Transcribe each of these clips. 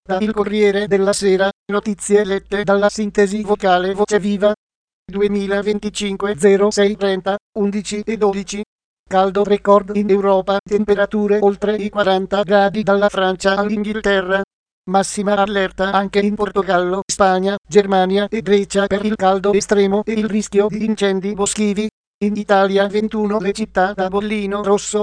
Da Il Corriere della Sera, notizie lette dalla sintesi vocale Voce Viva. 2025 06 30 11 e 12. Caldo record in Europa, temperature oltre i 40 gradi dalla Francia all'Inghilterra. Massima allerta anche in Portogallo, Spagna, Germania e Grecia per il caldo estremo e il rischio di incendi boschivi. In Italia 21 le città da bollino rosso.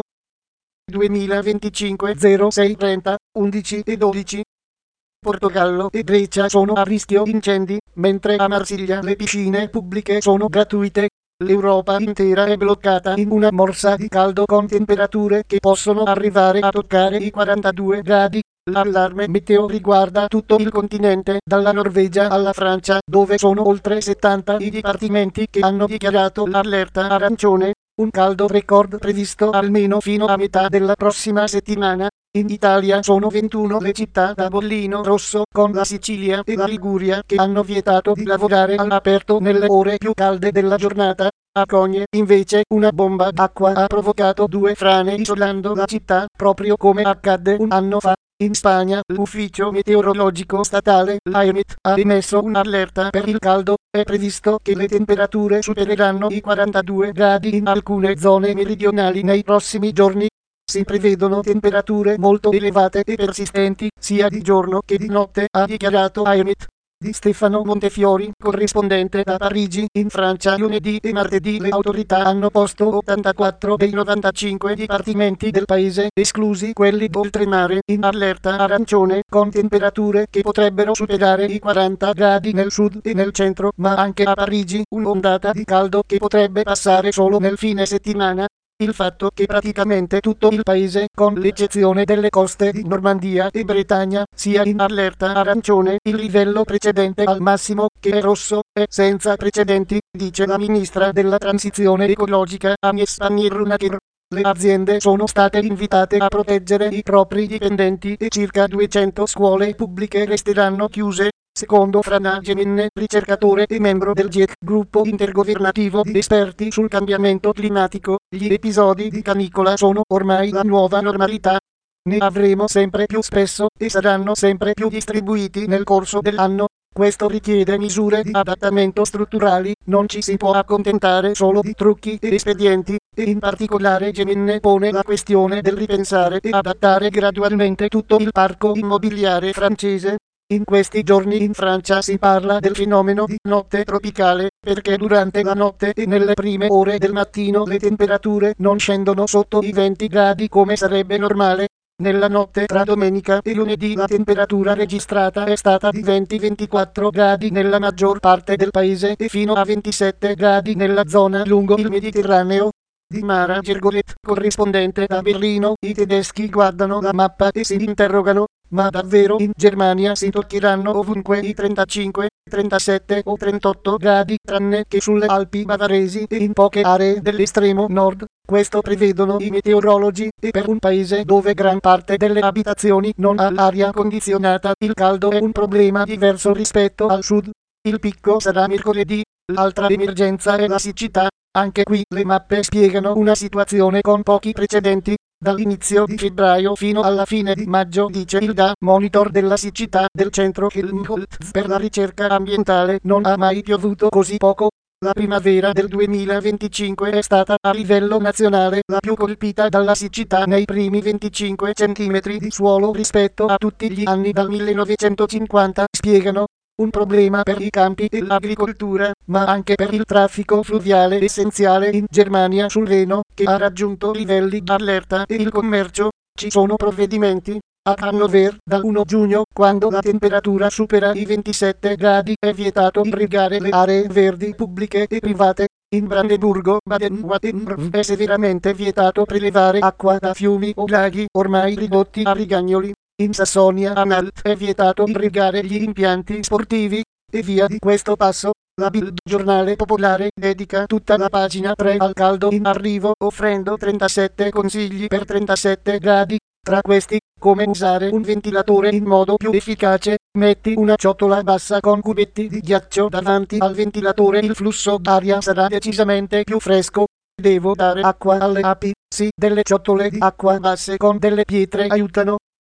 2025 06 30 11 e 12. Portogallo e Grecia sono a rischio incendi, mentre a Marsiglia le piscine pubbliche sono gratuite. L'Europa intera è bloccata in una morsa di caldo con temperature che possono arrivare a toccare i 42 gradi. L'allarme meteo riguarda tutto il continente, dalla Norvegia alla Francia, dove sono oltre 70 i dipartimenti che hanno dichiarato l'allerta arancione. Un caldo record previsto almeno fino a metà della prossima settimana. In Italia sono 21 le città da bollino rosso, con la Sicilia e la Liguria che hanno vietato di lavorare all'aperto nelle ore più calde della giornata. A Cogne, invece, una bomba d'acqua ha provocato 2 frane isolando la città, proprio come accadde un anno fa. In Spagna, l'ufficio meteorologico statale, l'AEMET, ha emesso un'allerta per il caldo. È previsto che le temperature supereranno i 42 gradi in alcune zone meridionali nei prossimi giorni. Si prevedono temperature molto elevate e persistenti, sia di giorno che di notte, ha dichiarato AEMET. Di Stefano Montefiori, corrispondente da Parigi, in Francia. Lunedì e martedì le autorità hanno posto 84 dei 95 dipartimenti del paese, esclusi quelli d'oltremare, in allerta arancione, con temperature che potrebbero superare i 40 gradi nel sud e nel centro, ma anche a Parigi un'ondata di caldo che potrebbe passare solo nel fine settimana. Il fatto che praticamente tutto il paese, con l'eccezione delle coste di Normandia e Bretagna, sia in allerta arancione, il livello precedente al massimo, che è rosso, è senza precedenti, dice la ministra della transizione ecologica Agnès Pannier-Runacher. Le aziende sono state invitate a proteggere i propri dipendenti e circa 200 scuole pubbliche resteranno chiuse. Secondo Frana Gemenne, ricercatore e membro del GIEC, gruppo intergovernativo di esperti sul cambiamento climatico, gli episodi di canicola sono ormai la nuova normalità. Ne avremo sempre più spesso e saranno sempre più distribuiti nel corso dell'anno. Questo richiede misure di adattamento strutturali, non ci si può accontentare solo di trucchi e espedienti, e in particolare Gemenne pone la questione del ripensare e adattare gradualmente tutto il parco immobiliare francese. In questi giorni in Francia si parla del fenomeno di notte tropicale, perché durante la notte e nelle prime ore del mattino le temperature non scendono sotto i 20 gradi come sarebbe normale. Nella notte tra domenica e lunedì la temperatura registrata è stata di 20-24 gradi nella maggior parte del paese e fino a 27 gradi nella zona lungo il Mediterraneo. Di Mara Gergolet, corrispondente da Berlino, i tedeschi guardano la mappa e si interrogano: ma davvero in Germania si toccheranno ovunque i 35, 37 o 38 gradi, tranne che sulle Alpi bavaresi e in poche aree dell'estremo nord? Questo prevedono i meteorologi, e per un paese dove gran parte delle abitazioni non ha l'aria condizionata, il caldo è un problema diverso rispetto al sud. Il picco sarà mercoledì. L'altra emergenza è la siccità. Anche qui le mappe spiegano una situazione con pochi precedenti. Dall'inizio di febbraio fino alla fine di maggio, dice il DA, monitor della siccità del centro Helmholtz per la ricerca ambientale, non ha mai piovuto così poco. La primavera del 2025 è stata a livello nazionale la più colpita dalla siccità nei primi 25 cm di suolo rispetto a tutti gli anni dal 1950, spiegano. Un problema per i campi e l'agricoltura, ma anche per il traffico fluviale essenziale in Germania sul Reno, che ha raggiunto livelli d'allerta, e il commercio. Ci sono provvedimenti. A Hannover, dal 1 giugno, quando la temperatura supera i 27 gradi, è vietato irrigare le aree verdi pubbliche e private. In Brandeburgo, Baden-Württemberg, è severamente vietato prelevare acqua da fiumi o laghi ormai ridotti a rigagnoli. In Sassonia-Anhalt è vietato irrigare gli impianti sportivi. E via di questo passo. La Bild, giornale popolare, dedica tutta la pagina 3 al caldo in arrivo, offrendo 37 consigli per 37 gradi. Tra questi, come usare un ventilatore in modo più efficace. Metti una ciotola bassa con cubetti di ghiaccio davanti al ventilatore, il flusso d'aria sarà decisamente più fresco. Devo dare acqua alle api? Sì, delle ciotole di acqua basse con delle pietre aiutano.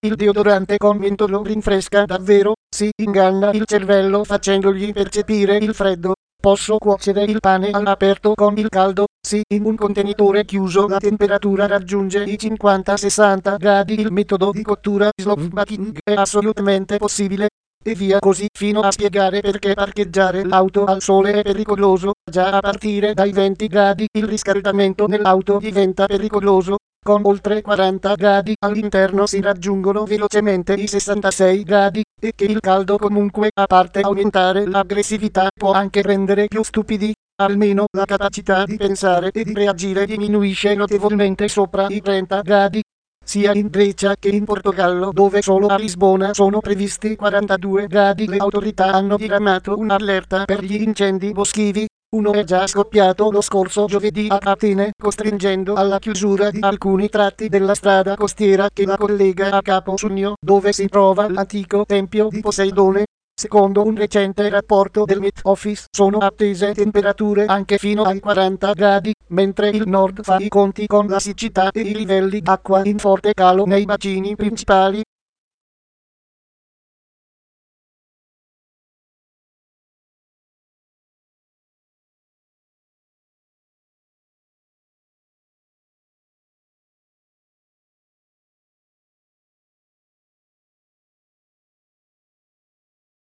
Il deodorante con mentolo rinfresca davvero, si inganna il cervello facendogli percepire il freddo. Posso cuocere il pane all'aperto con il caldo, sì, in un contenitore chiuso la temperatura raggiunge i 50-60 gradi. Il metodo di cottura slow baking è assolutamente possibile. E via così fino a spiegare perché parcheggiare l'auto al sole è pericoloso. Già a partire dai 20 gradi il riscaldamento nell'auto diventa pericoloso. Con oltre 40 gradi all'interno si raggiungono velocemente i 66 gradi, e che il caldo comunque, a parte aumentare l'aggressività, può anche rendere più stupidi. Almeno la capacità di pensare e di reagire diminuisce notevolmente sopra i 30 gradi. Sia in Grecia che in Portogallo, dove solo a Lisbona sono previsti 42 gradi, le autorità hanno diramato un'allerta per gli incendi boschivi. Uno è già scoppiato lo scorso giovedì a Atene, costringendo alla chiusura di alcuni tratti della strada costiera che la collega a Capo Sugno, dove si trova l'antico tempio di Poseidone. Secondo un recente rapporto del Met Office, sono attese temperature anche fino ai 40 gradi, mentre il nord fa i conti con la siccità e i livelli d'acqua in forte calo nei bacini principali.